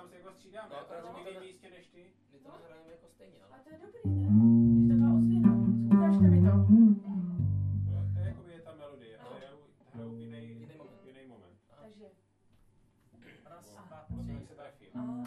se jako střídáme, No, já akorát, jsem že někde my to místě než ty. My to nehrajeme jako stejně, ale... A to je dobrý, ne? Když to byla ozvěna. Ukážte mi to. To je jakoby je ta melodie, ale hrajou v Jiný moment. jiný moment. Takže. Raz, Wow. dva, Potom tři. jak se trefí.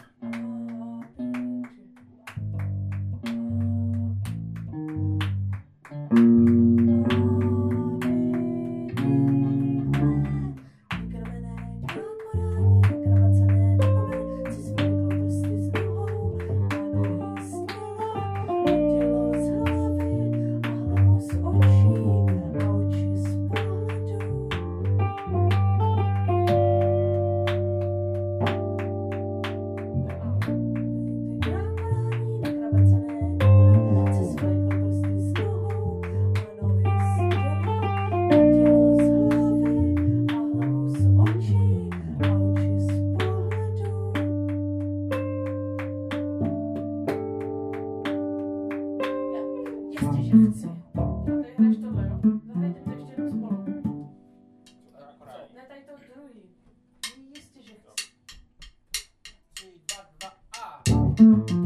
Jistě, že chci. Tady hraješ tohle, jo? Zahrajte to ještě jednou spolu. Co to akorát? Ne, tady to druhý. Jistě, že chci. 3, 2, 2 a...